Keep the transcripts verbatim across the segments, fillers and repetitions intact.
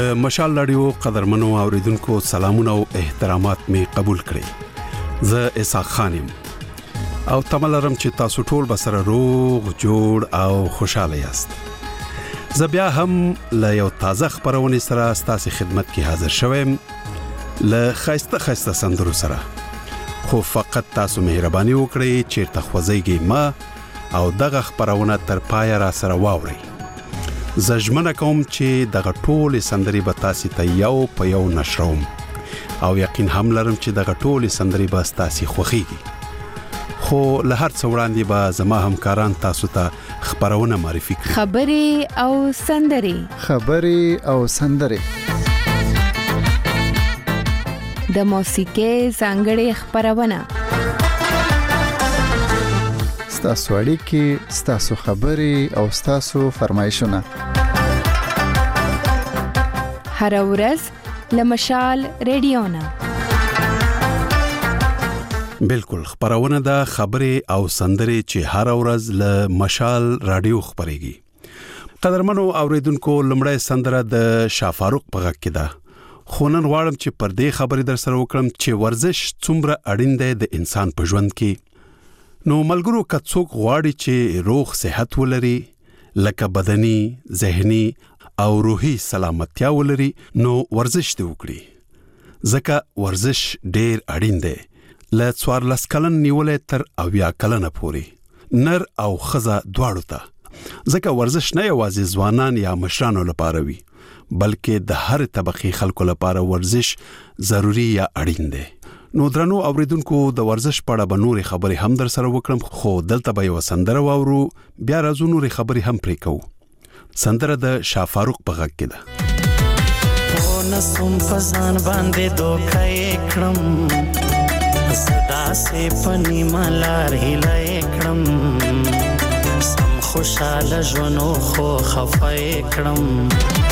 د مشال رادیو قدرمنو اوریدونکو سلامونه او احترامات می قبول کړئ. زه اسحاق خانم او تملرم چې تاسو ټول بسره روغ جوړ او خوشاله یاست. زه بیا هم له یو تازه خبرونه سره ستاسو خدمت کې حاضر شوم له خاصه خاصه سندرو سره. خو فقط تاسو مهرباني وکړئ چې تخوځيږئ ما او دغه خبرونه تر پای را سره واورئ. زجمنه کوم چې دغه ټول سندري به تاسو ته یو په یو نشروم او یقین هم لرم چې دغه ټول سندري به تاسو خوښيږي. خو له هر څه وړاندې به زما همکاران تاسو ته خبرونه معرفي کړي. خبري او سندري خبري او سندري د موسیقي څنګهړي خبرونه ستاسو اړیکې ستاسو خبري او ستاسو فرمایشونه هر ورځ لمشال رادیو نه بالکل خبرونه د خبري او سندري چې هر ورځ له مشال رادیو خبريږي. قدرمنو اوریدونکو لمړی سندره د شافاروق په غږ کې ده. خو نن غواړم چې پر دې خبرې در سره وکړم چې ورزش څومره اړین دی د انسان په ژوند کې. نو ملګرو کڅوک غواړي چې روغ صحت ولري لکه بدني، ذهني او روحي سلامتیا ولري نو ورزش دی وکړي. ځکه ورزش ډېر اړین دی. له څوارلس کلن نیولې تر اویا کلنه پورې نر او ښځه دواړو ته. ځکه ورزش نه یوازې ځوانان یا مشرانو لپاره وي بلکې د هر طبقه خلکو لپاره ورزش ضروری یا اړین دی. نو درنو اوریدونکو د ورزش په اړه به نورې خبرې هم در سره وکړم خو دلته به یو سندره واورو بیا راځو نورې خبرې هم پرې کوو. سندره د شافاروق په غږ کې ده. او نسوم پزان باندې دوکای کړم صدا سه پنی مالار هلای کړم سم خوشاله ژوندو خو خفای کړم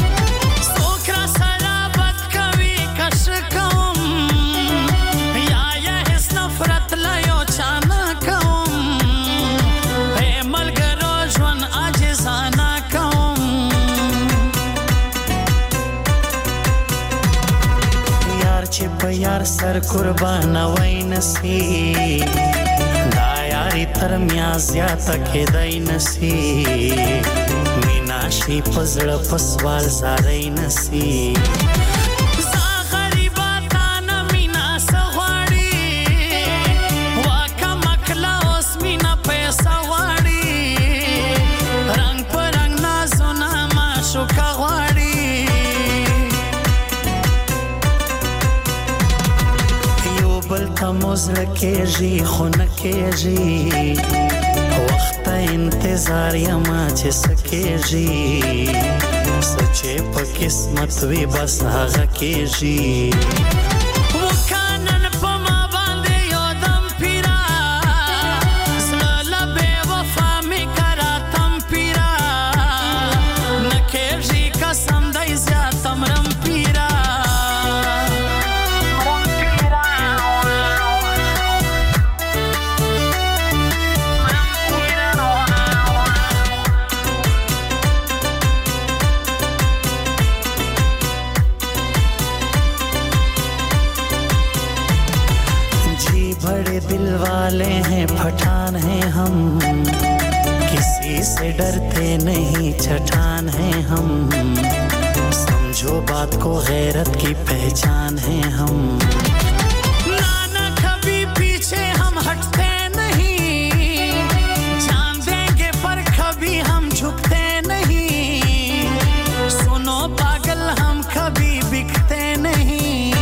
یار سر قربان وای نسی دا یاری تر میا زیاته کې دای نسی مینا شي پزړه پسوال زارای نسی موزر کېږي خو نه کېږي وخت انتظار یما چې سکېږي سچې په قسمت وي بس هغه کېږي وکانن په ما باندې یو دم پیرا زړه به وفا می کرا تم پیرا نه کېږي قسم دای زیاتم رم پیرا दिल वाले हैं पठान हैं हम किसी से डरते नहीं छठान हैं हम समझो बात को गैरत की पहचान हैं हम नाना कभी पीछे हम हटते नहीं जान देंगे पर कभी हम झुकते नहीं सुनो पागल हम कभी बिकते नहीं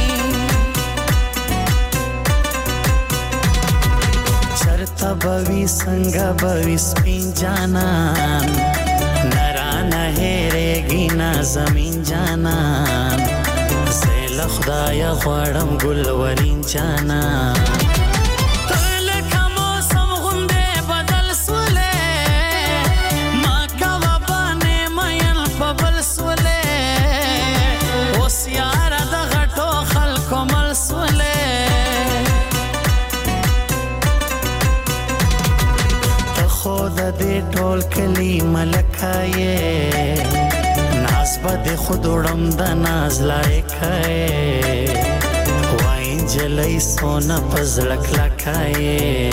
बवी संगा बवी स्पिन जाना नरा नहेरेगी ना जमीन जाना زیل خدایا غواړم ګلورین جانا ټول کلی ملکایې ناز بد خودړم د ناز لایکای وای جلای سونا پزړک لکای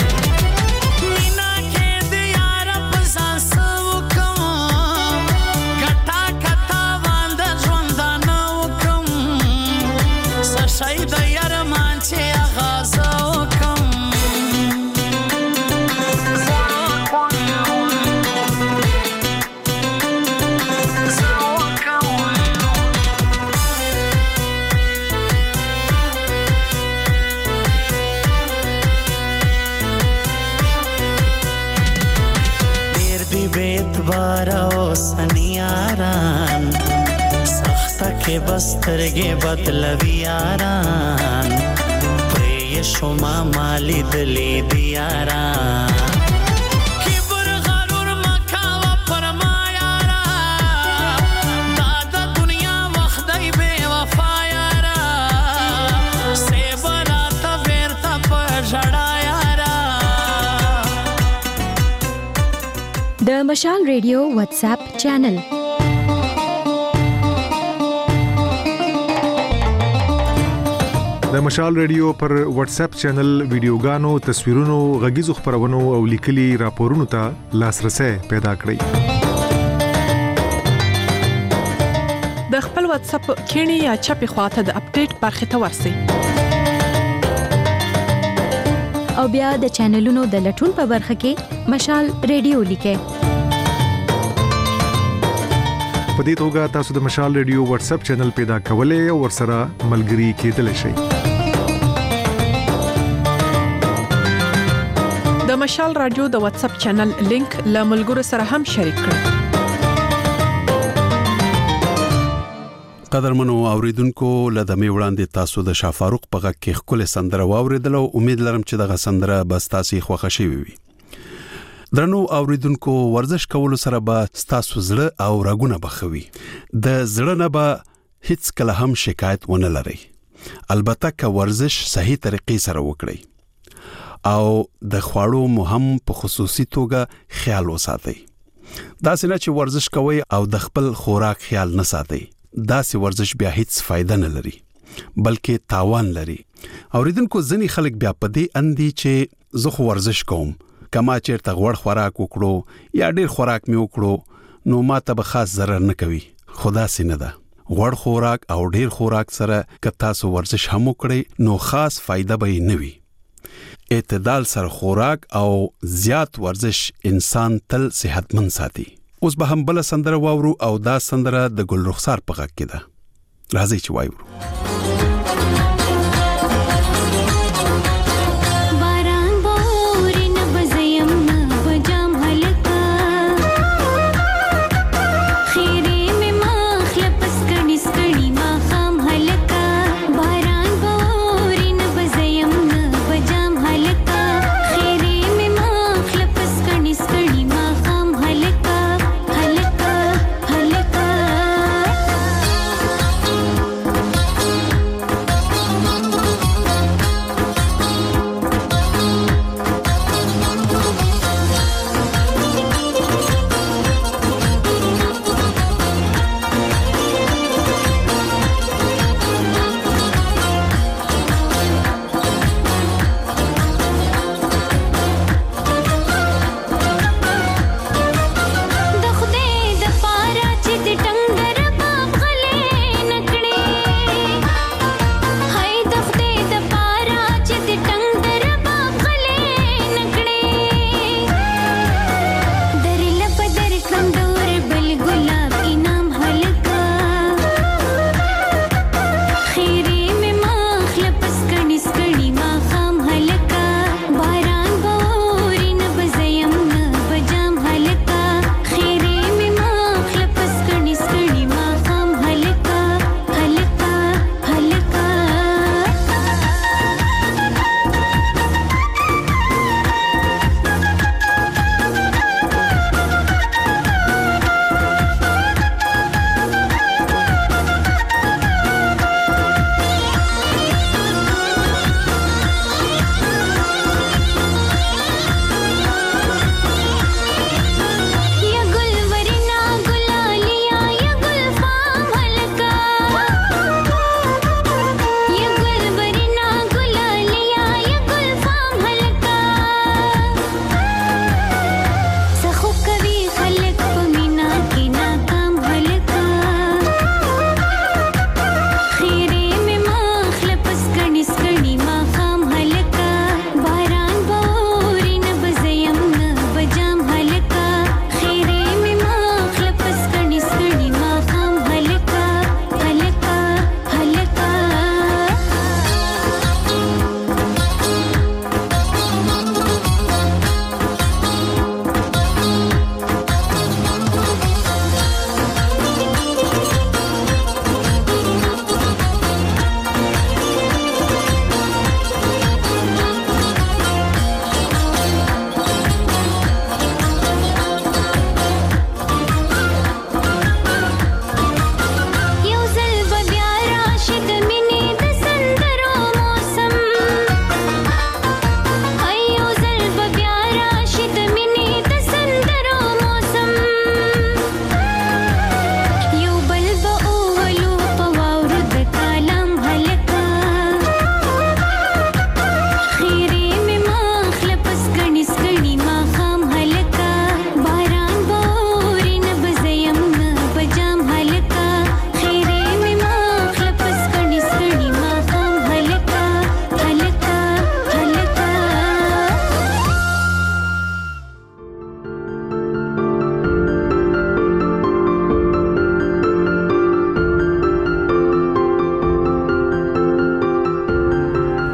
سنیاران سخته کې بسترګې بدلوي یاران پرې شوما مالی دلی دیاران کبر غرور مکاوه پر ما یارا دا د دنیا وخت دی بے وفا یارا سیبراته بیرته په ژړا یارا د مشال ریډیو واتس اپ چینل د مشال ریډیو پر واتس اپ چینل ویډیوګانو، تصویرونو، غږیزو خبرونو او لیکلي راپورونو ته لاسرسي پیدا کړئ. د خپل واتس اپ کینی یا چپی خواته د اپډیټ برخه ته ورسئ. او بیا د چینلونو د لټون په برخه کې مشال ریډیو لیکئ. په دې توګه تاسو د مشال ریډیو واتس اپ چینل پیدا کولای او ورسره ملګري کېدلی شئ. د مشال رادیو د واتس اپ چینل لینک له ملګرو سره هم شریک کړئ. قدرمنو اوریدونکو لدمه وړاندې تاسو د شافاروق په غږ کې خپل سندره واوریدل او امید لرم چې دغه سندره بس تاسو خوښ شي وي. درنو اوریدونکو ورزش کول سره به تاسو زړه او رګونه بخوي. د زړه نه به هیڅ کله هم شکایت ونه لري. البته که ورزش صحیح طریقې سره وکړئ او د خواړو مهم په خصوصي توګه خیال وساتئ. دا څنګه چې ورزش کوئ او د خپل خوراک خیال نه ساتئ، دا سي ورزش بیا هیڅ فائدہ نه لري بلکې تاوان لري. اوریدونکو ځنی خلک بیا په دې اندي چې زه خو ورزش کوم، کما چیرته غوړ خوراک وکړو یا ډیر خوراک می وکړو نو ماته به خاص ضرر نه کوي. خدا سي نه ده. غوړ خوراک او ډیر خوراک سره که تاسو ورزش هم وکړئ نو خاص فائدہ به نه وي. اعتدال سره خوراک او زیات ورزش انسان تل صحتمند ساتي. اوس به هم بل سندره واورو او دا سندره د ګل رخسار په غږ کې ده. راځي چې وایو.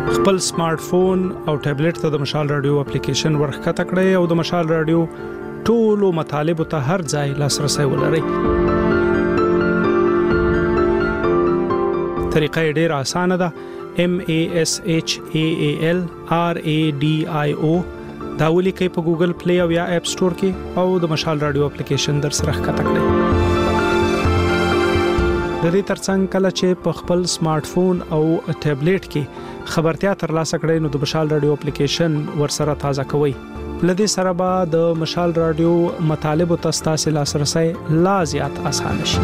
خپل سمارټ فون او ټابلیټ ته د مشال رادیو اپلیکیشن ورخته کړئ او د مشال رادیو ټولو مطالب ته هر ځای لاسرسي ولرئ. طریقه ډېره اسانه ده. M A S H A A L R A D I O دا ولیکئ په ګوګل پلی او یا اپ سٹور کې او د مشال رادیو اپلیکیشن در سره ښکته کړئ. د دې ترڅنګ کله چې په خپل سمارټ فون او ټابلیټ کې خبرتیا ترلاسه کړئ نو د مشال رادیو اپلیکیشن ور سره تازه کوئ. لدې سره به د مشال رادیو مطالب او تاسو لاسرسي لا زیات اسانه شي.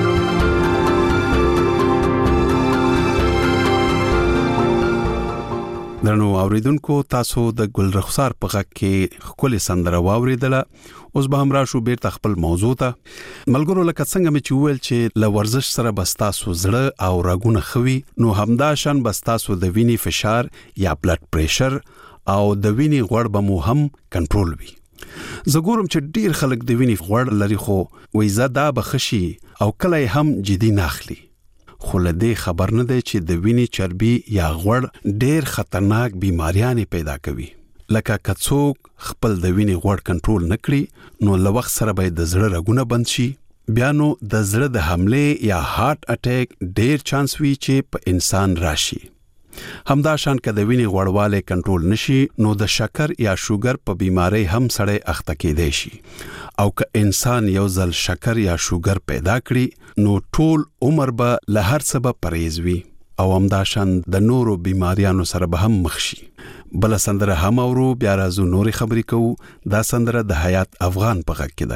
درنو اوریدونکو تاسو د ګل رخسار په غږ کې خپل سندره واوریدله. اوس به هم راشو بیرته خپل موضوع ته. ملګرو لکه څنګه مې چې ویل چې ل ورزش سره بستاسو زړه او رګونه خوي نو همدا شان بستاسو د وینې فشار یا بلډ پریشر او د وینې غوړ به مو هم کنټرول وي. زګورم چې ډیر خلک د وینې غوړ لري خو وې زدا بخشي او کله هم جدي ناخلي. خو لدې خبر نه دی چې د وینې چربي یا غوړ ډېر خطرناک بیماریاں پیدا کوي. لکه کڅوک خپل د وینې غوړ کنټرول نکړي نو لوخ سره به د زړه رګونه بند شي. بیا نو د زړه د حمله یا هارت اٹیک ډېر چانس وي چې په انسان راشي. همدا شان که د وینې غوړواله کنټرول نشي نو د شکر یا شوګر په بیماری هم سړی اخته کېدای شي. او که انسان یو ځل شکر یا شوګر پیدا کړي نو ټول عمر به له هر څه به پرهیز وي او همدا شان د نورو بیماریانو سره به هم مخ شي. بل سندره هم اورو بیا راځو نورې خبرې کوو. دا سندره د حیات افغان په غږ کې ده.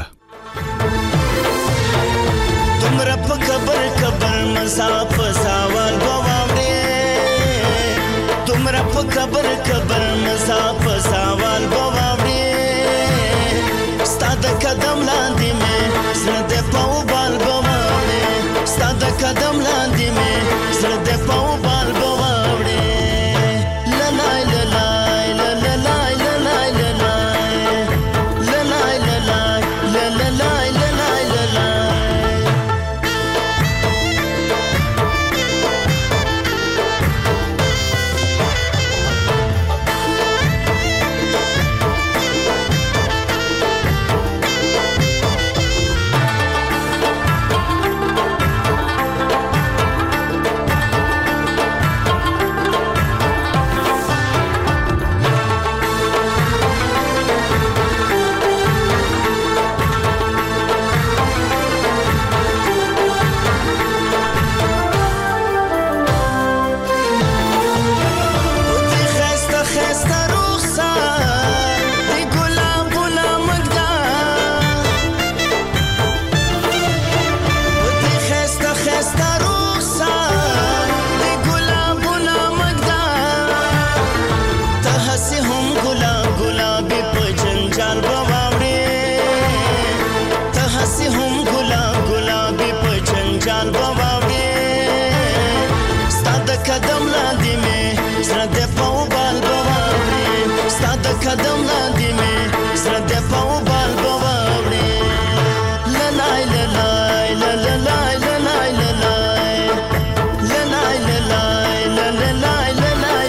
تمره په خبر خبر مصاف سوال غواړې تمره په خبر خبر مصاف سوال غواړې ستاد قدم لاندې مې زړه دې په بال غواړې ستاد قدم لاندې مې زړه دې په بال غواړې لای لای لای لای لای لای لای لای قدم لاندې مې زړه دې په بال غواړې لای لای لای لای لای لای لای لای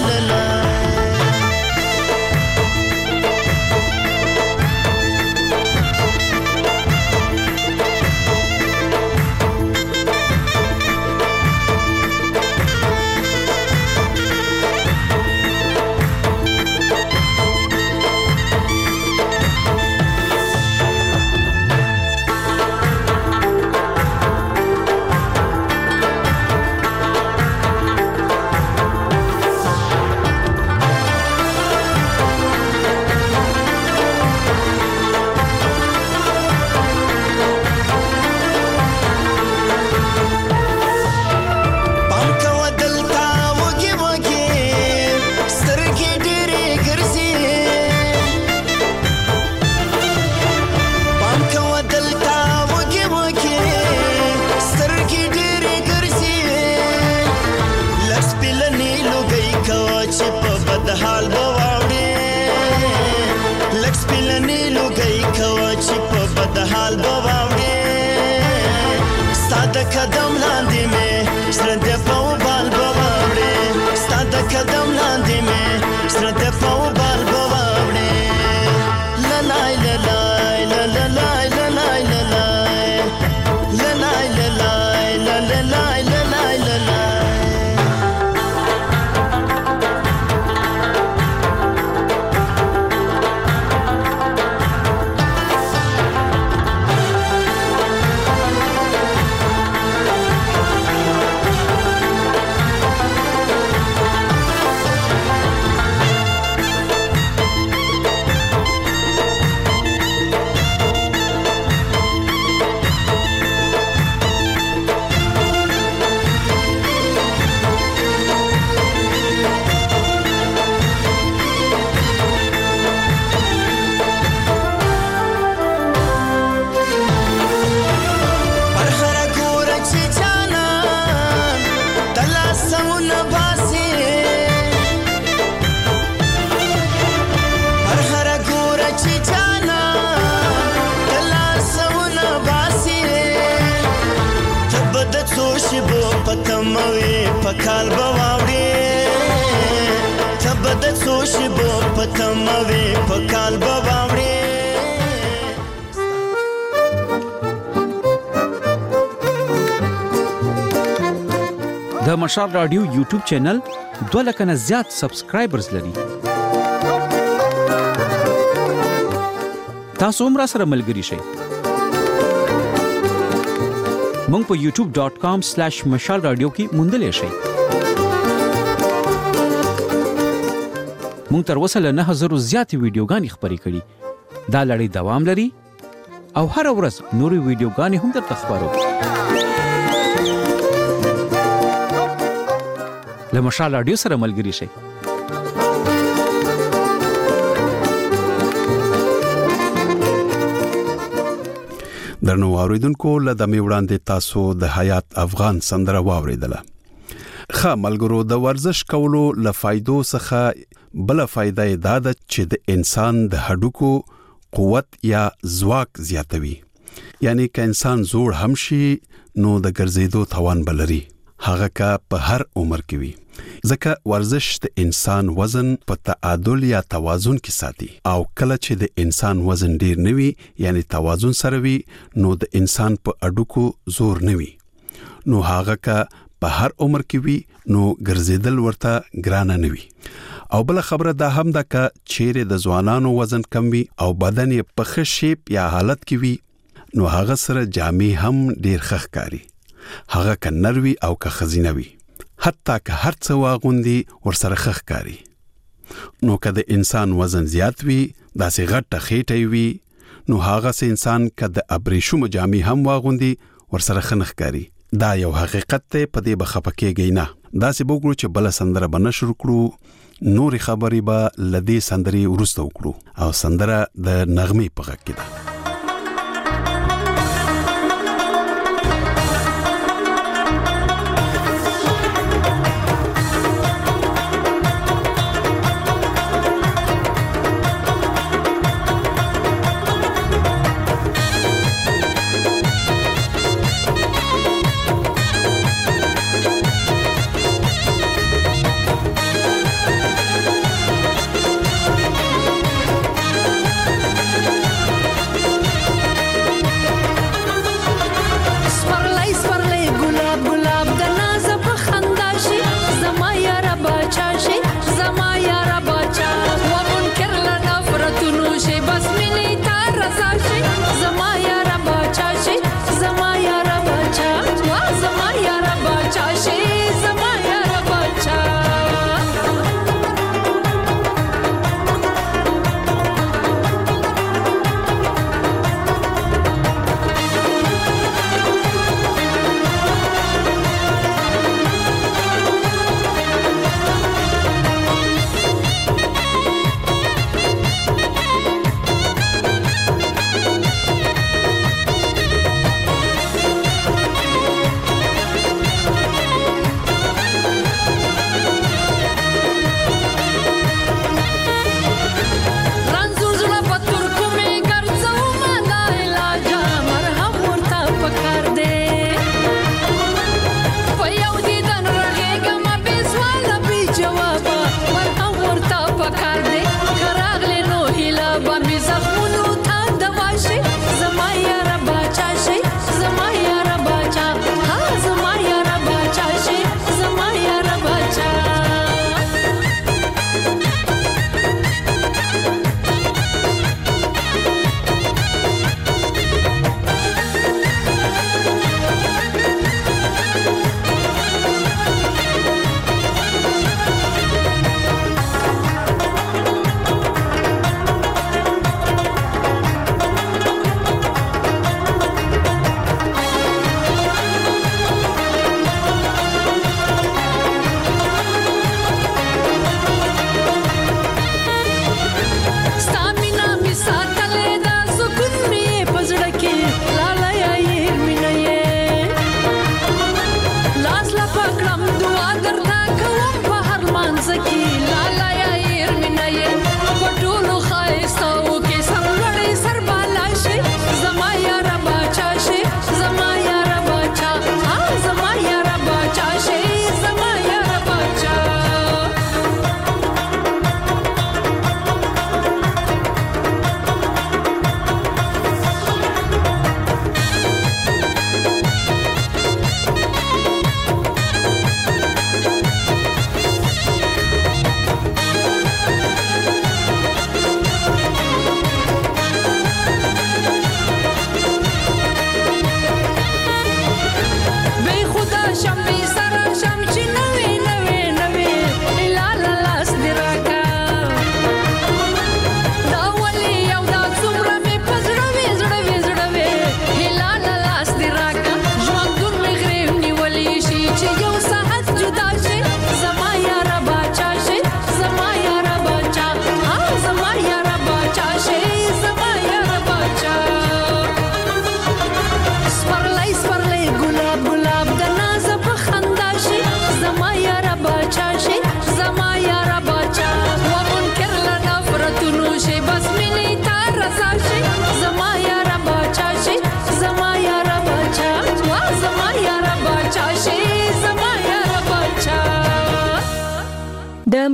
قدم لاندې مې زړه دې په بال غواړې ستاد قدم لاندې باندې مې سره د فوبال بواوړې للای للای للای للای للای للای للای للای للای للای پکال بواوړې تبد سوش بو پتموي پکال بواوړې د مشال رادیو یوټیوب چینل دوه لک نه زیات سبسکرایبرز لري. تاسو هم را سره ملګري شئ. مونږ په یوټیوب ډاٹ کام سلیش مشال رادیو کې موندلې شئ. مونږ تر اوسه له نه هزارو زیاتې ویډیوګانې خپرې کړي. دا لړۍ دوام لري او هر ورځ نورې ویډیوګانې هم درته خپرو. له مشال رادیو سره ملګري شئ. درنو اوریدونکو لدمه وړاندې تاسو د حیات افغان سندره واوریدله. خا ملګرو د ورزش کولو لفایدو څخه بل فائدہ دا ده چې د انسان د هډوکو قوت یا ځواک زیاتوي. یعنی که انسان زوړ هم شي نو د ګرځېدو توان بلري. هغه کا په هر عمر کې وي. ځکه ورزش د انسان وزن په تعادل یا توازن کې ساتي او کله چې د انسان وزن ډیر نوي یعنی توازن سره وي نو د انسان په اډوکو زور نوي نو هغه کا په هر عمر کې وي نو ګرځیدل ورته ګرانه نوي. او بل خبره دا هم ده ک چیرې د ځوانانو وزن کم وي او بدن یې په ښه شیپ یا حالت کې وي نو هغه سره جامې هم ډیر ښه ښکاري. هغه ک نروي او ک خزینه وي حتی که هر څه واغوندي ورسره ښه ښکاري. نو که د انسان وزن زیات وي داسې غټه خېټه وي نو هغه سه انسان که د ابریشم جامې هم واغوندي ورسره ښه نه ښکاري. دا یو حقیقت ته په دې بخپکیږي نه. داسې وګورو چې بل سندره بنه شروع کړو نورې خبرې به لدې سندري ورسته وکړو او سندره د نغمې په غږ کې ده.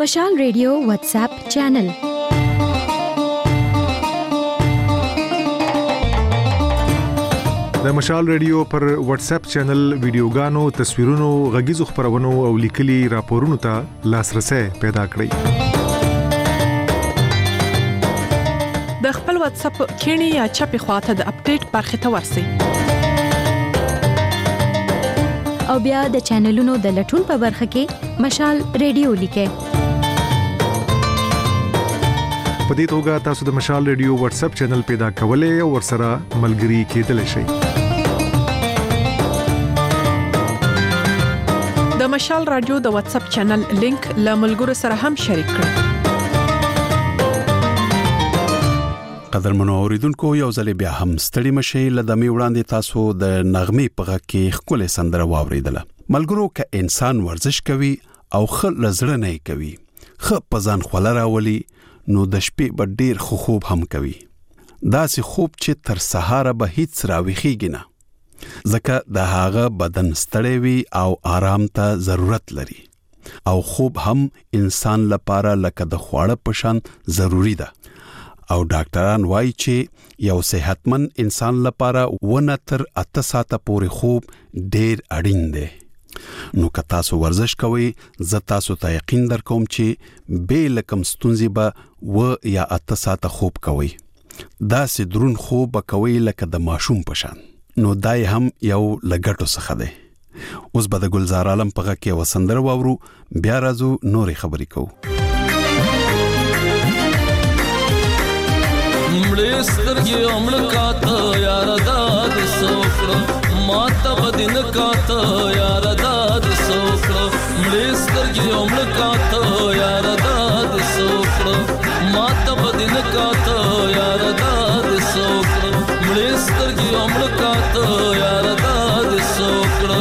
مشال ریډیو واتس اپ چینل د مشال ریډیو پر واتس اپ چینل ویډیوګانو تصویرونو غږیزو خبرونو او لیکلي راپورونو ته لاسرسي پیدا کړئ د خپل واتس اپ کینی یا چپی خواته د اپډیټ برخه ته ورسی او بیا د چینلونو د لټون په برخه کې مشال ریډیو لیکه په دې توګه تاسو د مشال ریډیو واتس اپ چینل پیدا کولای او ورسره ملګري کېدلی شئ د مشال رادیو د واتس اپ چینل لینک له ملګرو سره هم شریک کړئ قدرمنو اوریدونکو یو ځل بیا هم ستړي مشي لدمي وړاندې تاسو د نغمه په غږ کې خپل سندره واوریدله ملګرو ک انسان ورزش کوي او خل لزړه نه کوي خ پزان خلل راولي نو د شپې به ډیر خوب هم کوي دا سي خوب چې تر سهار به هیڅ راويخيږي نه ځکه د هغه بدن ستړی وي او آرام ته ضرورت لري او خوب هم انسان لپاره لکه د خواړه پشان ضروری ده او ډاکټران وایي چې یو صحتمن انسان لپاره ونه تر اته ساعته پورې خوب ډیر اړین دی نو که تاسو ورزش کوئ زه تاسو ته یقین درکوم چې به لکم ستونزې به و یا اته ساعته خوب کوئ دا سي درون خوب کوي لکه د ماشوم پشان نو دای هم یو لګټو څخه دی اوس به د گلزار عالم په غږ کې وسندر واورو بیا راځو نورې خبرې کوو مړې سترګې امړ کاته یار داد سوکړه ماته بدین کاته یار داد سوکړه مړې سترګې امړ کاته یار داد سوکړه ماته بدین کاته یار داد سوکړه مړې سترګې امړ کاته یار داد سوکړه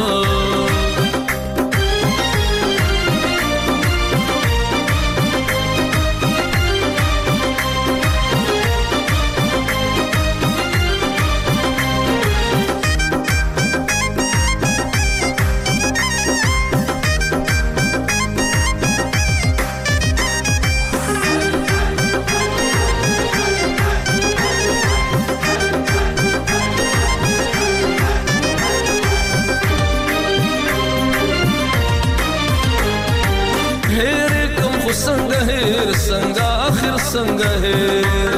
څنګه اخر څنګه هیر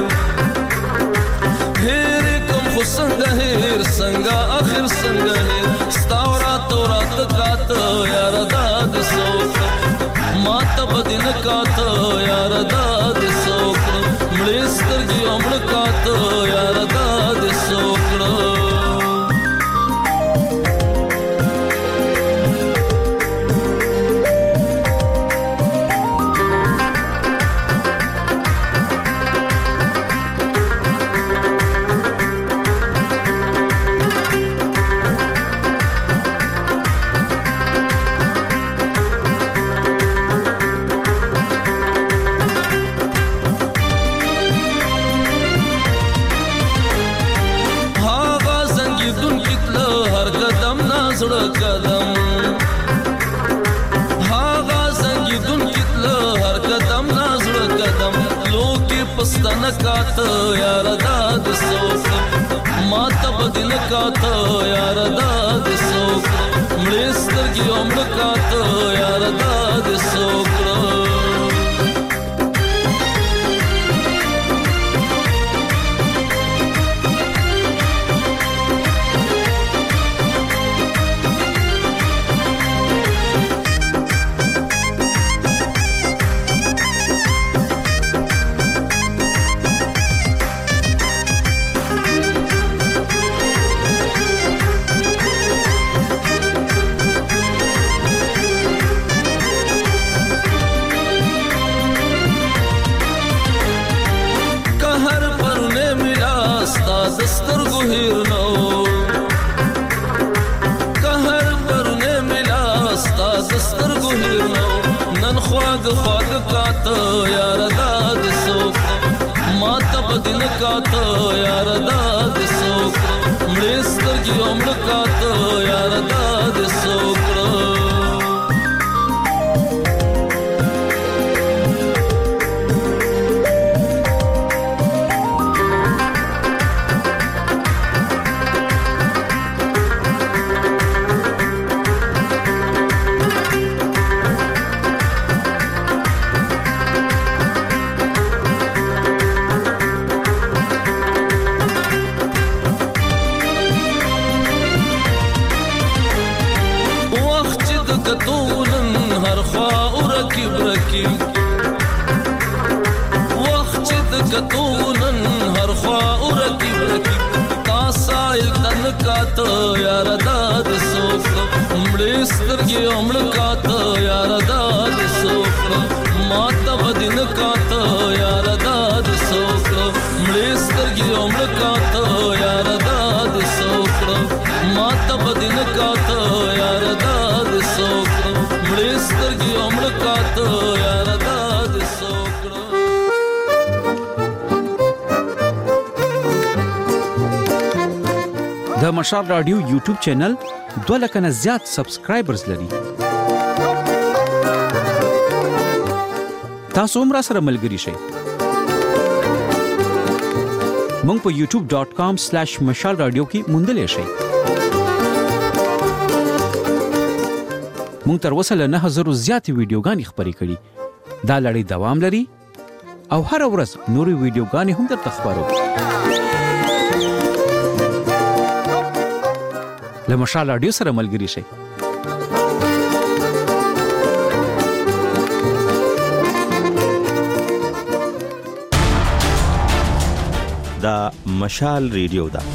هیر کوم خو څنګه هیر څنګه اخر څنګه هیر ستاورا تورات کات یار داد سوک ماته بدین کات یار داد سوک مړې سترګې امړ کات یار داد سوک پستانه کات یار داد سوک ماته بدین کات یار داد سوک مړې سترګې امړ کات یار داد سوک سترګو هیر نو قهر پرونه ملا استاد سترګو هیر نو نن خواږ خواږ کات یار داد سوک ماته بدین کات یار داد سوک مړې سترګې امړ کات یار داد سوک کتونن هر خوا ورکی تا سایل تن کاته یار داد سوکړه مړې سترګې عمر کاته یار داد سوکړه ماته بدین کاته یار داد سوکړه مړې سترګې عمر کاته یار داد سوکړه ماته بدین کاته یار داد سوکړه مړې سترګې عمر کاته یار داد سوکړه د مشال رادیو یوټیوب چینل دوه لک نه زیات سبسکرایبرز لري. تاسو هم را سره ملګري شئ. مونږ په یوټیوب ډاٹ کام سلیش مشال رادیو کې موندلې شئ. مونږ تر اوسه له نه هزار زیاتې ویډیوګانې خپرې کړي. دا لړۍ دوام لري او هر ورځ نورې ویډیوګانې هم درته خپرو. له مشال رادیو سره ملګري شئ. دا مشال ریډیو ده.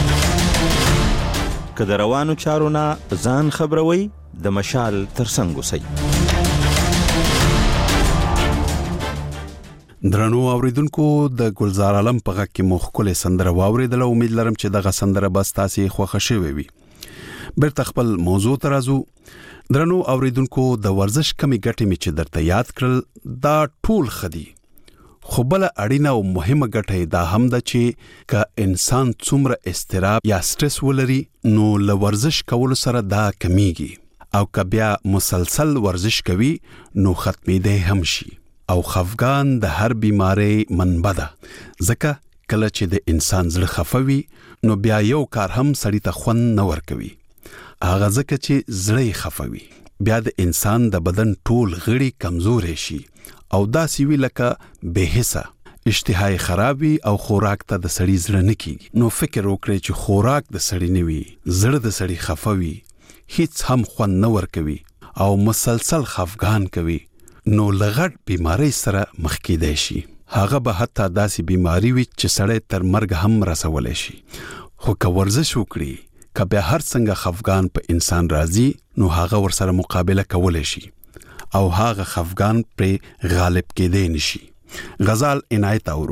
که د روانو چارو نه ځان خبروي د مشال ترڅنګ اوسئ. درنو اوریدونکو د ګلزار عالم په غږ کې مو ښکلې سندره واورېدله. امید لرم چې دغه سندره به ستاسې خوښه شوې وي. بیرته خپل موضوع ته راځو. درنو اوریدونکو د ورزش کمې ګټې مې چې درته یاد کړل دا ټول ښه دي، خو بله اړینه او مهمه ګټه دا هم ده چې که انسان څومره اضطراب یا سټرس ولري نو له ورزش کولو سره دا کمیږي، او که بیا مسلسل ورزش کوي نو ختمېدی هم شي. او خفګان د هر بیماری منبع ده، ځکه کله چې د انسان زړه خفه وي نو بیا یو کار هم سړی ته خوند نه ورکوي. هغه ځکه چې زړه یې خفه وي بیا د انسان د بدن ټول غړي کمزورې شي او داسې وي لکه بې حسه، اشتها یې خراب وي او خوراک ته د سړي زړه نه کېږي. نو فکر وکړئ چې خوراک د سړي نه وي، زړه د سړي خفه وي، هیڅ هم خوند نه ورکوي او مسلسل خفګان کوي، نو له غټ بیماری سره مخ کېدی شي. هغه به حتی داسې بیماری وي چې سړی تر مرګ هم رسولی شي. خو که ورزش وکړي، که بیا هر څنګه خفګان په انسان راځي نو هغه ورسره مقابله کولی شي او هغه خفګان پرې غالب کېدی نشي. غزال عنایت اورو.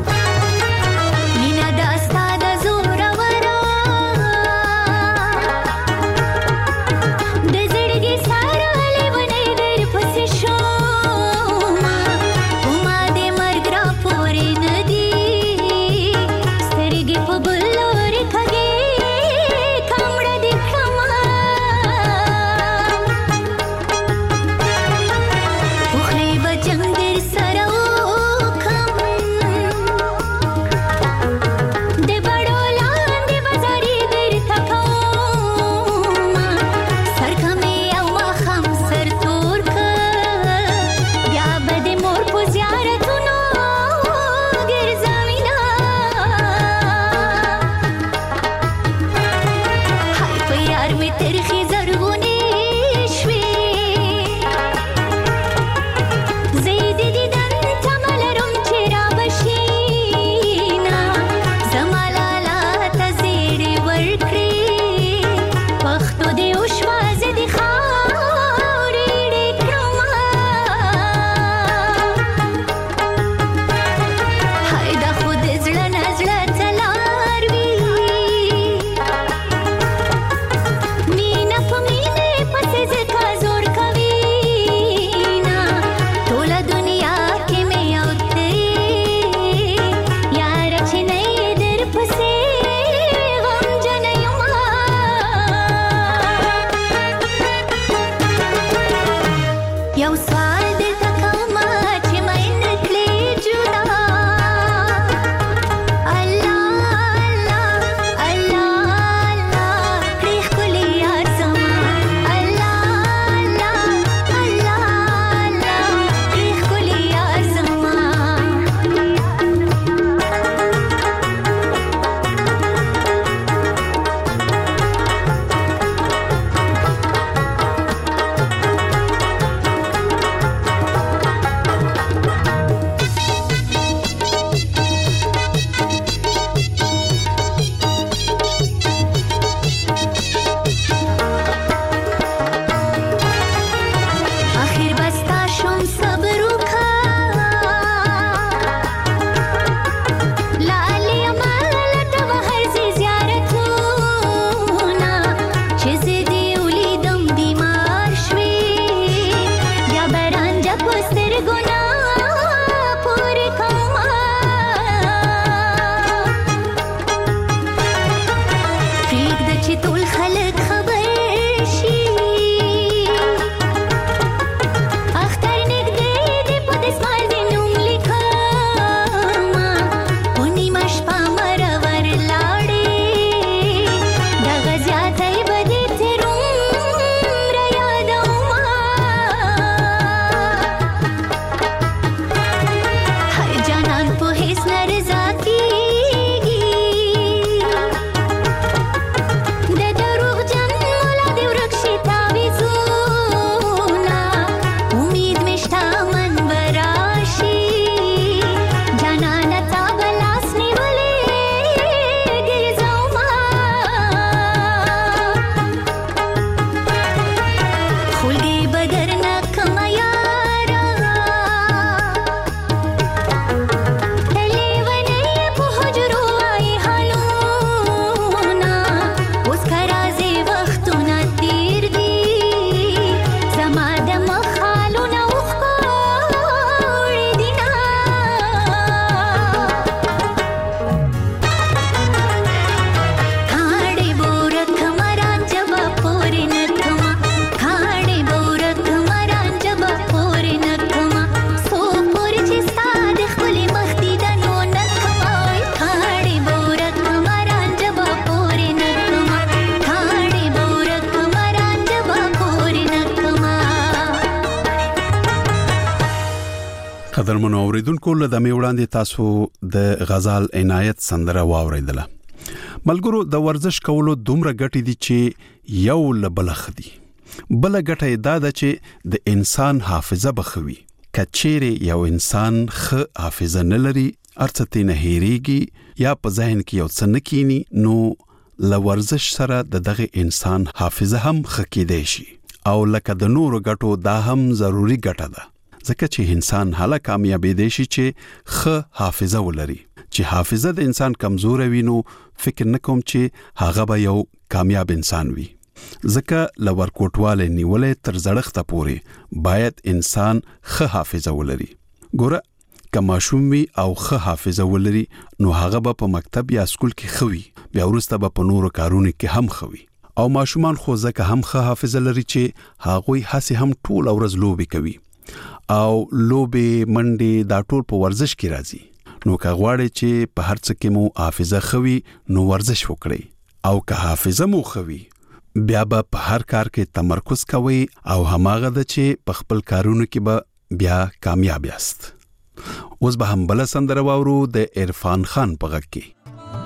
قدرمنو اوریدونکو له دمه وړاندې تاسو د غزال عنایت سندره واوریدله. ملګرو د ورزش کولو دومره ګټې دي چې یو لبلخ دي. بل ګټه دا ده چې د انسان حافظه بخوي. کچېره یو انسان خ حافظه نه لري، ارڅته نه هېریږي یا په ذهن کې یو څه نه کینی، نو ل ورزش سره د دغه انسان حافظه هم خکېدای شي. او لکه د نورو ګټو دا هم ضروری ګټه ده، ځکه چې انسان حاله کامیابی دی شي چې خ حافظه ولري. چې حافظه د انسان کمزور وي نو فکر نکوم چې هغه به یو کامیاب انسان وي. ځکه لور کوټواله نیولې تر زړښت پورې باید انسان خ حافظه ولري. ګوره کما شومي او خ حافظه ولري نو هغه به په مکتب یا سکول کې خوي، بیا ورسته به په نورو کارونو کې هم خوي. او ماشومان خو ځکه هم خ حافظه لري چې هغه هسي هم ټول ورځ لوبي کوي او لوبي منډي دا ټول په ورزش کې راځي. نو که غواړي چې په هر څه کې مو حافظه خوي نو ورزش وکړئ، او که حافظه مو خوي بیا به په هر کار کې تمرکز کوئ او هماغه د چې په خپل کارونو کې به بیا کامیاب یاست. اوس به هم بل سندره واورو د عرفان خان په غږ کې.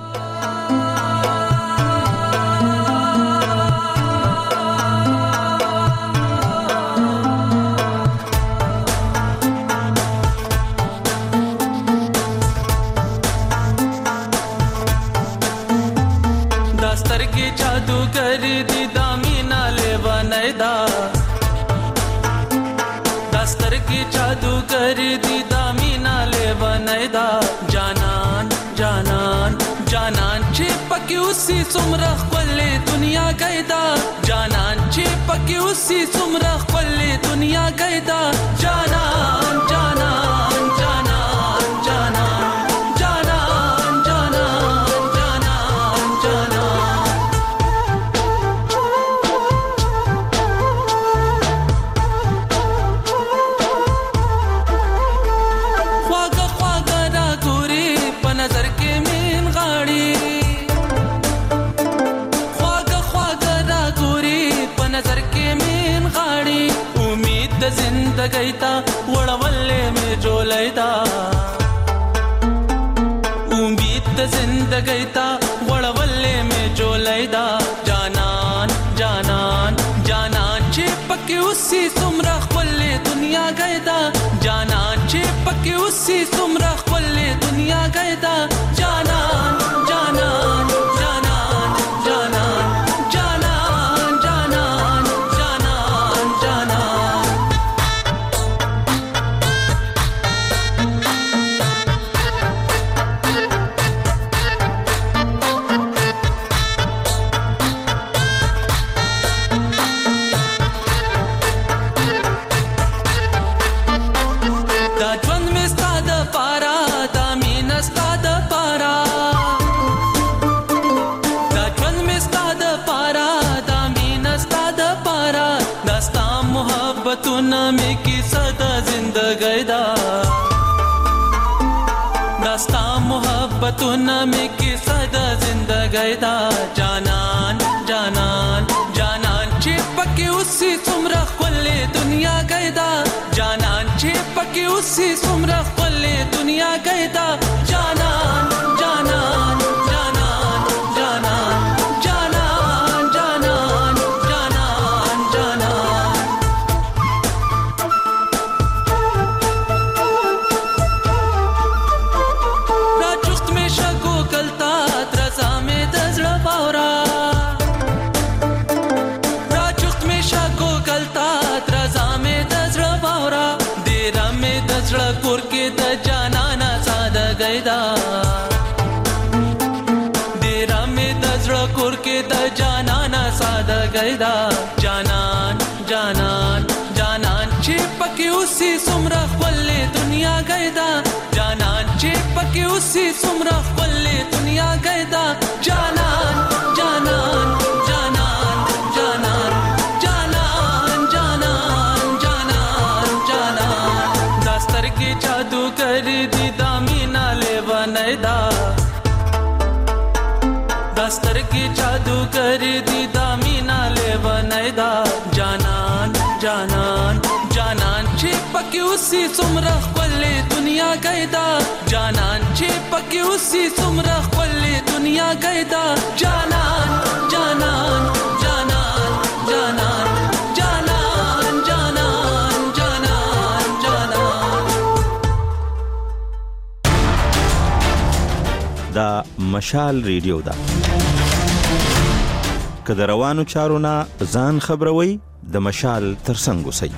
उसी सुमरा खले दुनिया गैदा जानन ची पकी उसी सुमरा खले दुनिया गैदा जानन जानन जानन जानन जानन जानन जानन ख्वागा ख्वागा रा गोरी प नजर के मेन गाड़ी जिंदगी ता वड़वल्ले में जो लैदा उम्मीद जिंदगी ता वड़वल्ले में जो लैदा जानन जानन जानन चे पक्के उसी सुमरा खले दुनिया गैदा जानन चे पक्के उसी सुमरा खले दुनिया गैदा जानन जानन जानन जानन में की सदा जिंदगी दा दास्ता मोहब्बतों में की सदा जिंदगी दा जानन जानन जानन चिपके उसी सुमरा खले दुनिया गैदा जानन चिपके उसी सुमरा खले दुनिया गैदा जानन जानन जानन जानन देरा में दजड़ा कुर के द जानाना सादा गैदा जानन जानन जानन चिपके उसी सुमरा खले दुनिया गैदा जानन चिपके उसी सुमरा खले दुनिया गैदा जानन जानन जानन जानन जानन जानन जानन जानन दस्तर के जादू कर दी दामिना ले बनैदा दस्तर की जादू कर दी दामिना ले बनैदा जानन जानन जानन चिपके اوسې څومره ښکلې دنیا ګیدا جانان چې پکې اوسې څومره ښکلې دنیا ګیدا جانان جانان جانان جانان جانان جانان جانان جانان دا مشال ریډیو ده که د روانو چارو نه ځان خبروي د مشال ترڅنګ اوسئ.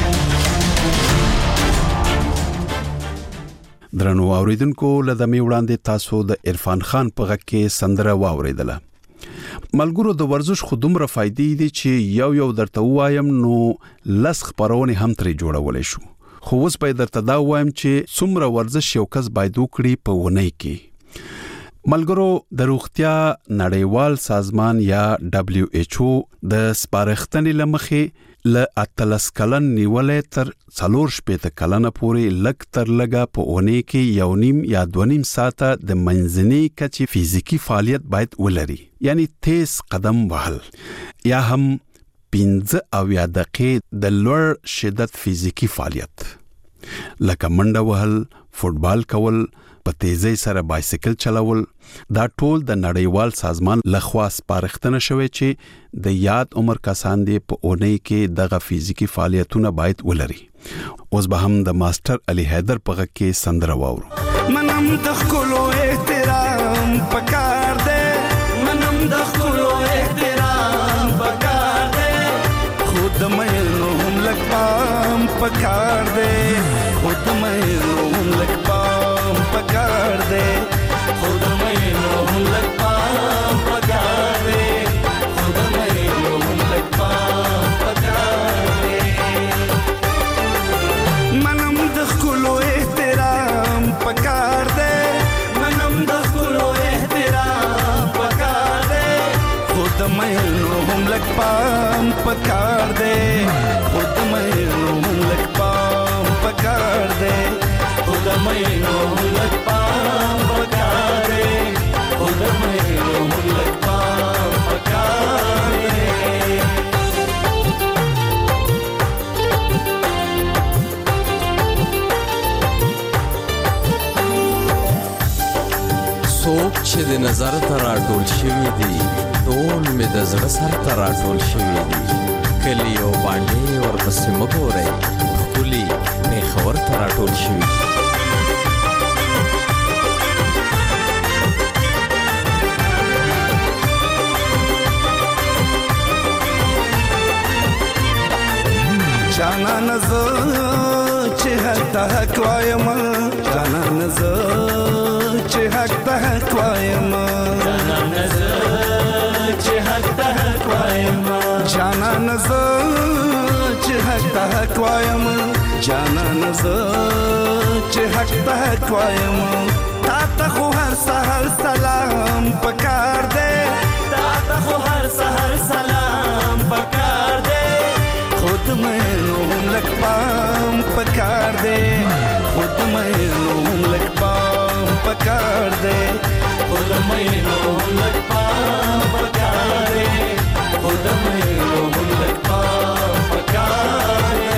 درنو اوریدونکو لدمې وړاندې تاسو د عرفان خان په غږ کې سندره واوریدله. ملګرو د ورزش خودمره فائدې دي چې یو یو درته وایم نو لس خبرونه هم ترې جوړولې شو. خو اوس به درته دا وایم چې څومره ورزش یو کس باید وکړي په ونې کې. ملګرو د روغتیا نړیوال سازمان یا دبليو ایچ او د سپارښتنې لمخې ل اتلس کلن نیولې تر څلور شپېته کلنه پورې لګ تر لګه په اونۍ کې یو نیم یا دوه نیم ساعته د منځنۍ کچې فزیکی فعالیت باید ولري، یعنی تیز قدم وهل یا هم پنځه اویا دقیقې د لوړ شدت فزیکی فعالیت لکه منډه وهل، فوټبال کول، په تیزی سره بایسیکل چلول. دا ټول د نړیوال سازمان لخوا سپارښتنه شوې چې د یاد عمر کسان دې په اونۍ کې دغه فزیکی فعالیتونه باید ولري. اوس به هم د ماستر علي حیدر په غږ کې سندره واورو. منم د ښکلو احترام پکار دی، منم د ښکلو احترام پکار دی، خود مېنو هم لږ پام پکار دی، خود مېنو هم لږ پام پکار دی، خود مېنو هم لږ پام پکار دی، خود مېنو هم لږ پام پکار دی. منم د ښکلو احترام پکار دی، منم د ښکلو احترام پکار دی، خود مېنو هم لږ پام پکار دی، خود مېنو هم لږ پام پکار دی، خود مېنو هم لږ پام پکار دی، خود مېنو هم لږ پام پکار دی. څوک چې د نظر ته راټول شوي دي ټول مې د زړه سر ته راټول شوي دي، کلی او باندې ورپسې مه ګورئ ښکلي پېښور ته راټول شوي دي. جانان زه چې حق ته حق وایم، جانان زه چې حق ته حق وایم، جانان زه چې حق ته حق وایم، جانان زه چې حق ته حق وایم، جانان زه چې حق ته حق وایم. تا ته خو هر سحر سلام پکار دی، تا ته خو هر سحر سلام پکار دی، خود مېنو هم لږ پام پکار دی، خود مېنو هم لږ پام پکار دی، خود مېنو هم لږ پام پکار دی، خود مېنو هم لږ پام پکار دی.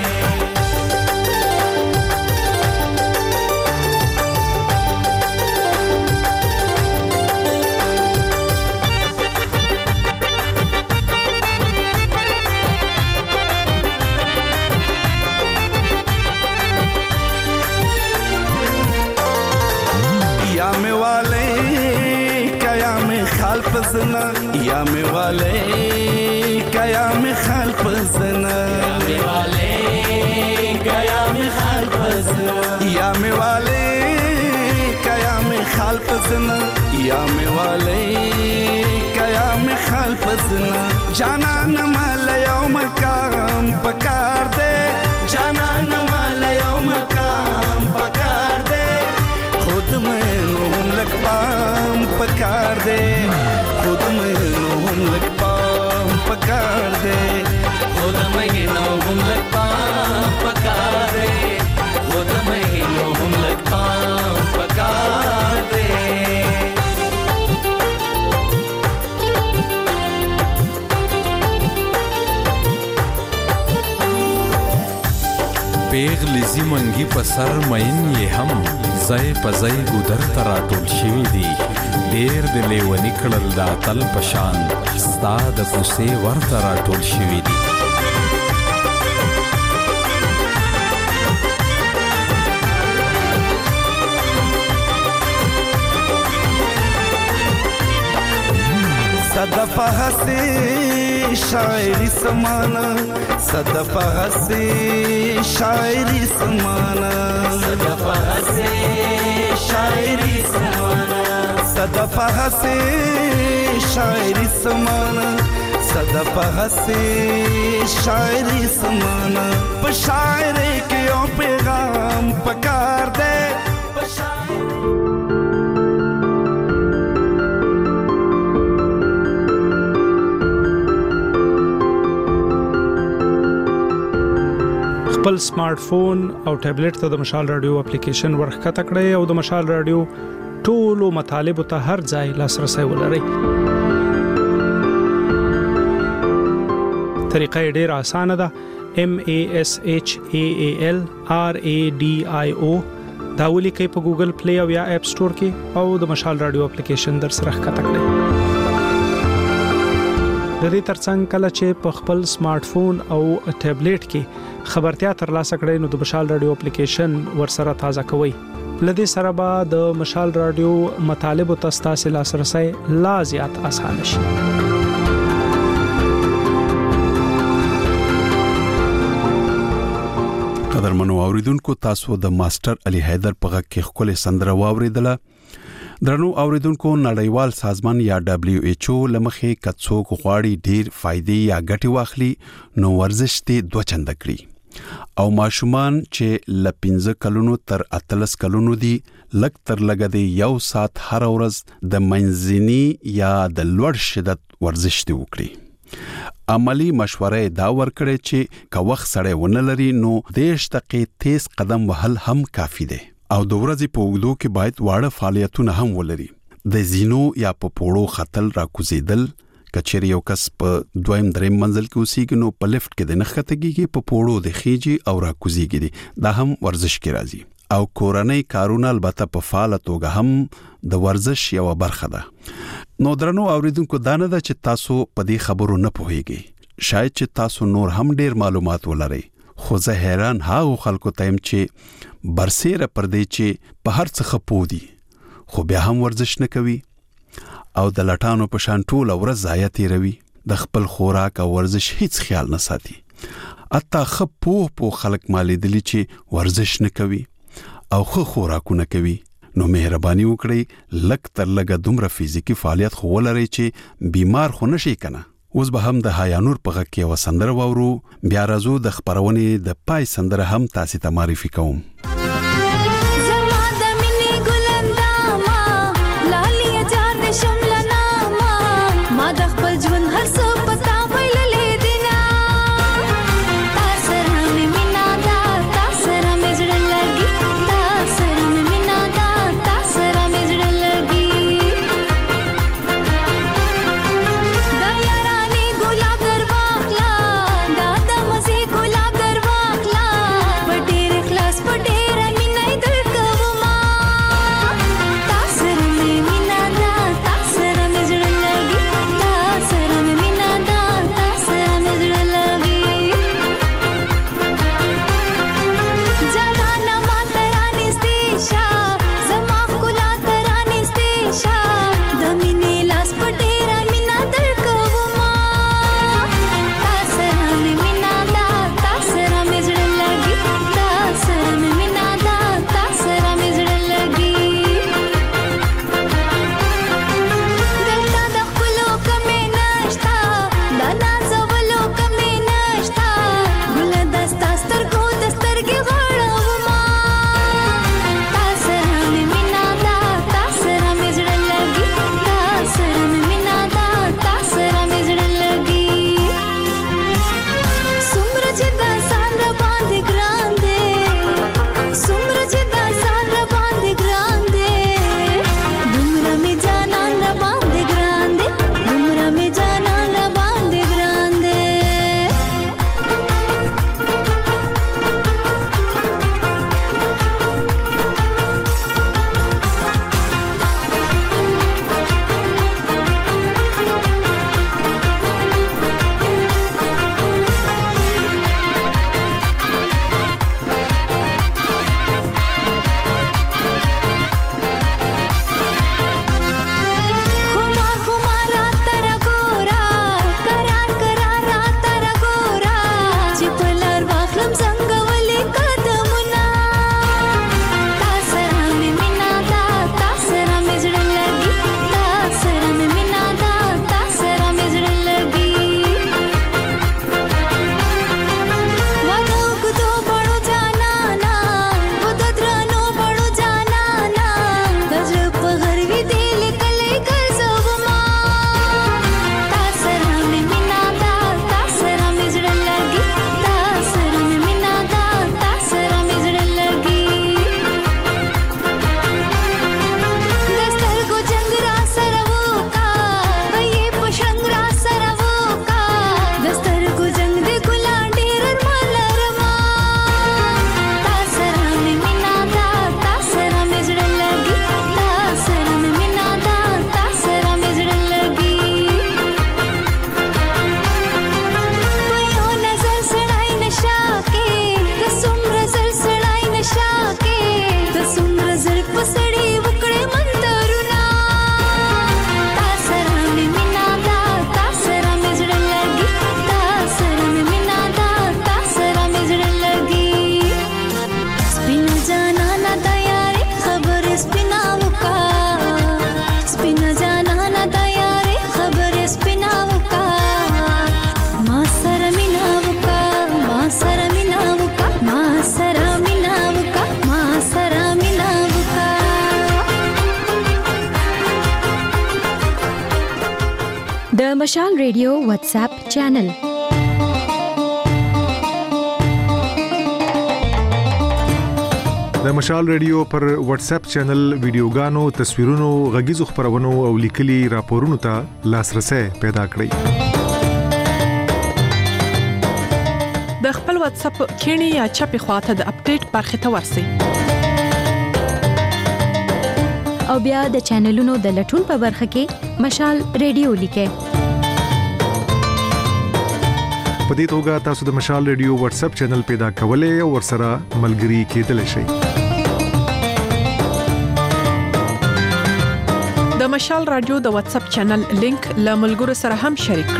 یا می والے کیا می خال پسنا، یا می والے کیا می خال پسنا، یا می والے کیا می خال پسنا، یا می والے کیا می خال پسنا، یا می والے کیا می خال پسنا. جانان مال یوم کام پکار دے، جانان مال یوم کام پکار دے، خود مېنو هم لږ پام پکار دی، خود مېنو هم لږ پام پکار دی، خود مېنو هم لږ پام پکار دی، خود مېنو هم لږ پام پکار دی. پیغلی زی منګي په سر مین یې هم ځای په ځای ګودر ته راټول شوي دي ډېر د لیوني کړل دا تل په شان ستا د کوڅې ورته راټول شوي دي صدفه هسي شاعری سمانا صدفه هسي شاعری سمانا صدفه هسي شاعری سمانا صدفه هسي شاعری سمانا صدفه هسي شاعری سمانا په شاعری کې یو پیغام پکار دے خپل سمارټ فون او ټابلیټ ته د مشال رادیو اپلیکیشن ورخکته کړئ او د مشال رادیو ټولو مطالبه ته هر ځای لاسرسي ولرئ. طریقه ډیره اسانه ده. M A S H A A L R A D I O دا ولیکئ په ګوګل پلی او یا اپ سٹور کې او د مشال رادیو اپلیکیشن در سره ښکته کړئ. د دې ترڅنګ کله چې په خپل سمارټ فون او ټابلیټ کې خبرتیا ترلاسه کړئ نو د مشال رادیو اپلیکیشن ورسره تازه کوئ. لدې سره به د مشال رادیو مطالب او تاسو لاسرسي لا زیات آسان شي. قدرمنو اوریدونکو تاسو د ماستر علي حیدر په غږ کې خپل سندره واوریدله. درنو اوریدونکو نړیوال سازمان یا دبليو ایچ او لمخې کڅو غواړي ډیر فائدې یا ګټي واخلي نو ورزش ته دوه چند کړی او ماشومان چې ل پنځه کلونو تر اتلس کلونو دي لک تر لګ دی یو سات هر ورځ د منځني یا د لوړ شدت ورزش دی وکړي. عملی مشوره دا ورکړي چې که وخت سره ونه لري نو دیش دقیقې تیز قدم وهل هم کافی دی او د ورځې په وګړو کې باید واړه فعالیتونه هم ولري. د زینو یا په پوړو خطل را کوزیدل کچېر یو کس په دویم دریم منزل کې اوسېږي نو په لفټ کې د نختګي په پوړو د خيجي او را کوزيږي دا هم ورزش کې راځي او کورنۍ کارونه البته په فعال توګه هم د ورزش یو برخه ده. نو درنو اوریدونکو دا نه ده چې تاسو په دې خبرو نه پوهیږئ. شاید چې تاسو نور هم ډیر معلومات ولرئ خو زه حیران هاغو خلکو ته يم چې برسېره پر دې چې په هر څه خپودي خو بیا هم ورزش نه کوي او د لټانو په شان ټول ورځ ضایع تیروي. د خپل خوراک او ورزش هیڅ خیال نه ساتي. اته خپو په خلک مالې دلی چې ورزش نه کوي او خو خوراکونه کوي. نو مهرباني وکړئ لک تر لګه دومره فزیکی فعالیت خو ولرئ چې بیمار خو نشي کنه. اوس به هم د هایانور په غږ کې وسندره وورو بیا راځو د خبرونې د پای سندره هم تاسو ته معرفي کوم. Put it د مشال ریډیو واتس اپ چینل د مشال ریډیو پر واتس اپ چینل ویډیوګانو تصویرونو غږیزو خبرونو او لیکلي راپورونو ته لاسرسي پیدا کړئ د خپل واتس اپ کینی یا چپی خواته د اپډیټ برخه ته ورسی او بیا د چینلونو د لټون په برخه کې مشال ریډیو لیکه په دې توګه تاسو د مشال ریډیو واتس اپ چینل پیدا کولای او ورسره ملګري کېدلی شئ د مشال رادیو د واتس اپ چینل لینک له ملګرو سره هم شریک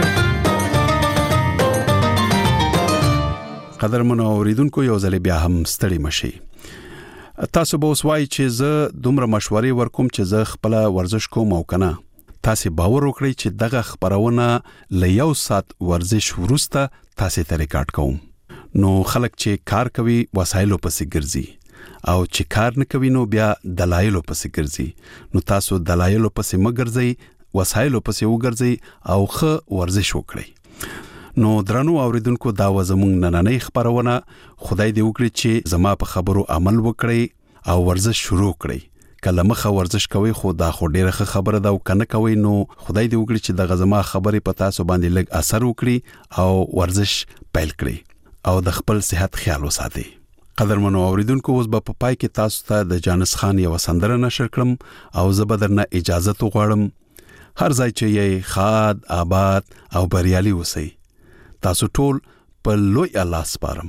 کړئ قدرمنو اوریدونکو یو ځل بیا هم ستړي مشي تاسو به وسوای چې زه دومره مشورې ورکوم چې زه خپل ورزش کوم او کنه تاسو باور وکړئ چې دغه خبرونه ل یو سات ورزش وروسته تاسو ته ریکارډ کوم نو خلک چې کار کوي وسایلو پسې ګرځي او چې کار نه کوي نو بیا دلایلو پسې ګرځي نو تاسو دلایلو پسې مګرځي وسایلو پسې وګرځي او ښه ورزش وکړئ نو درنو اوریدونکو دا وزمون نننۍ خبرونه خدای دې وکړي چې زما په خبرو عمل وکړي او ورزش شروع کړئ کله مخه ورزش کوي خو دا خو ډیره خبره ده او کنه کوي نو خدای دې وکړي چې د غزما خبرې پتا سو باندې لګ اثر وکړي او ورزش پیل کړي او د خپل صحت خیال وساتئ قدرمنو اوریدونکو اوس په پای کې تاسو ته د جانس خان یو سندره نشر کړم او زبدرنه اجازه تو غواړم هر ځای چې یې خاد آباد او بریالي وسی تاسو ټول په لوی الله سپارم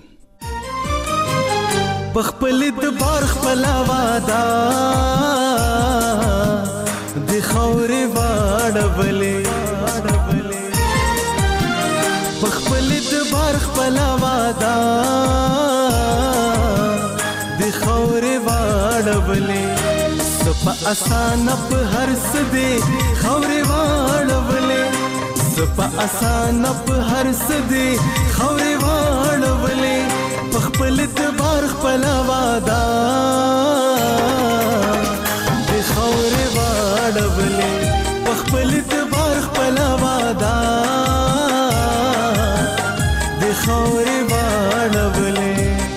بخپل د بار خپل وادا د خوري واړولې بخپل د بار خپل وادا د خوري واړولې سپه آسان په هر څه دې خوري واړولې په آسان په هر څه دې خوري واړولې په خپل اعتبار خپل وادا دې خوري واړولې په خپل اعتبار خپل وادا دې خوري واړولې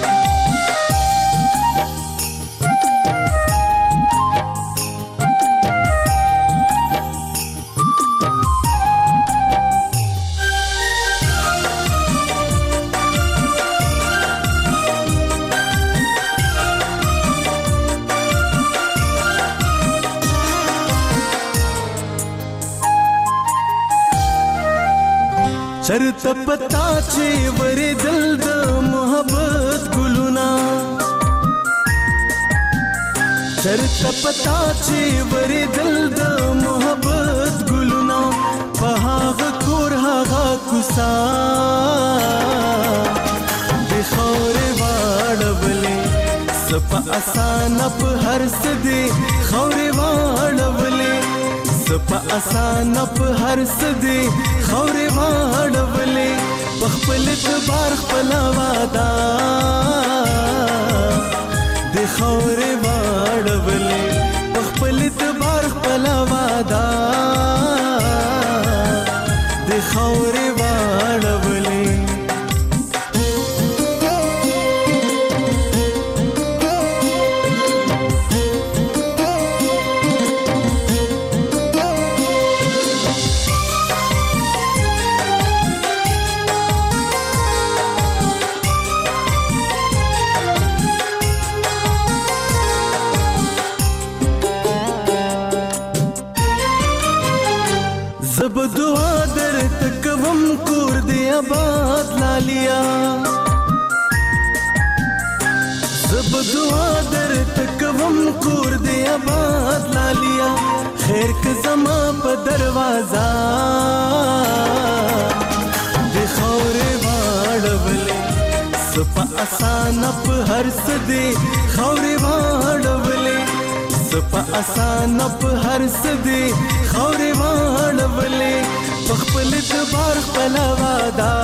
چرته پتا چې ورې دل د محبت ګلونا چرته پتا چې ورې دل د محبت ګلونا په هغه کور هغه کوسا د خورې واړولې سپه آسان په هر څه دې خورې واړولې سپه آسان په هر څه دې خورې واړولې په خپل اعتبار خپل وادا دې خورې واړولې په خپل اعتبار خپل وادا دې خورې واړولې زب دعا در تکوم کور دی آباد لالیا زب دعا در تکوم کور دی آباد لالیا خیر که زما په دروازه د خورې واړولې سپه آسان په هر څه دی خورې واړولې سپه آسان په هر څه دی خورې واړولې په خپل اعتبار خپل وادا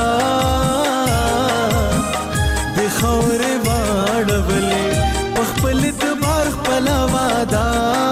د خورې واړولې په خپل اعتبار خپل وادا